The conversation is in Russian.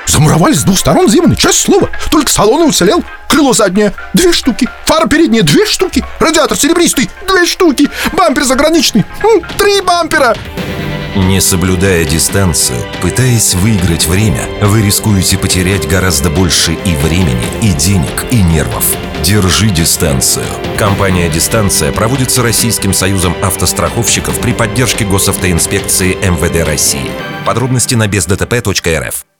Замуровали с двух сторон Зиманы, честное слово. Только салон и уцелел. Крыло заднее 2 штуки, фара передняя 2 штуки, радиатор серебристый 2 штуки, бампер заграничный 3 бампера. Не соблюдая дистанцию, пытаясь выиграть время, вы рискуете потерять гораздо больше и времени, и денег, и нервов. Держи дистанцию. Компания «Дистанция» проводится Российским союзом автостраховщиков при поддержке госавтоинспекции МВД России. Подробности на бездтп.рф.